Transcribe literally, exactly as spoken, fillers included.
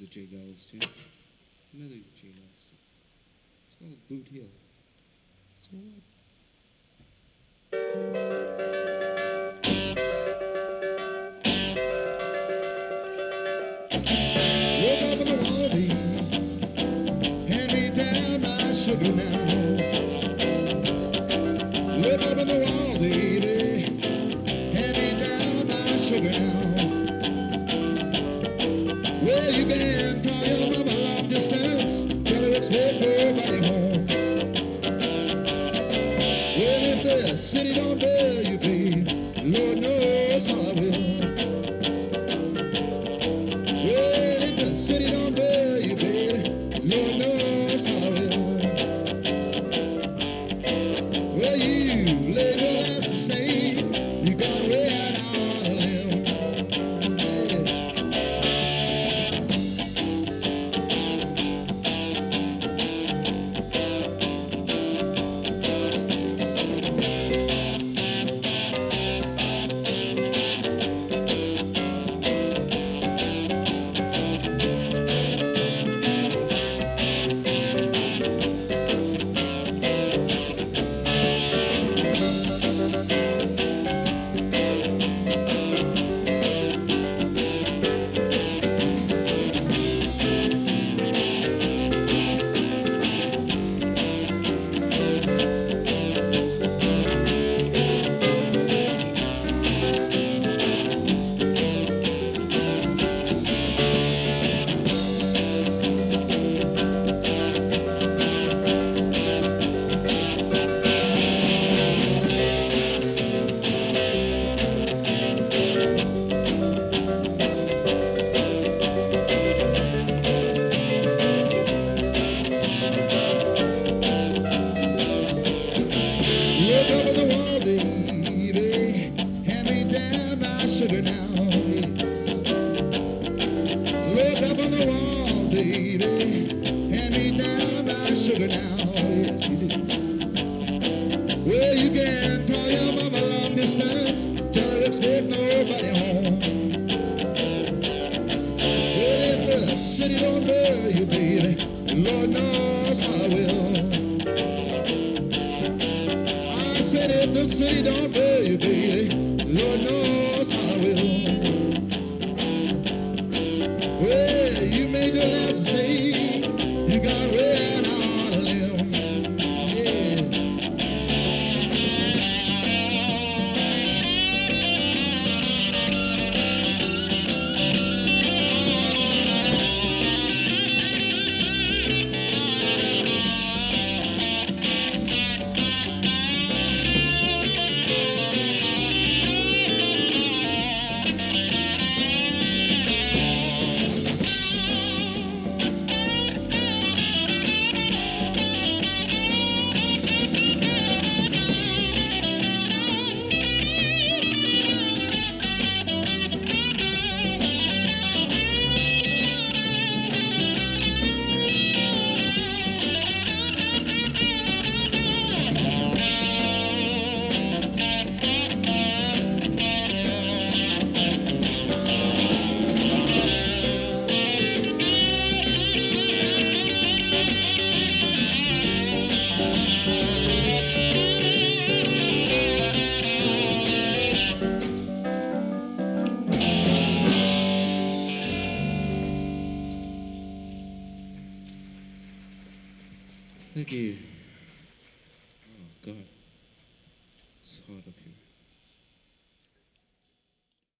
a J. Geils tune. Another J. Geils tune. It's called Boot Heel. So what? Woke up in the morning, hand me down my sugar now. Look up in the wall, baby, hand me down my sugar now. Where you been? Call your mama long distance, tell her expect nobody home. Well, if the city don't bear you, babe, Lord knows how I will. Well, if the city don't bear you, baby, Lord knows how I will. Well, you laid your last mistake, you got way out on a limb. Look over the wall, baby, hand me down my sugar now. Look up on the wall, baby, hand me down my sugar now. Yes, you do. Well, you can call your mama long distance, tell her expect nobody home. Well, if the city don't bear you, baby, Lord knows how I will. Said if the city don't bear you, baby, Lord knows how I will. Well, you made your last mistake, you got way out on a limb. Yeah. Thank you. Oh, God. It's hard to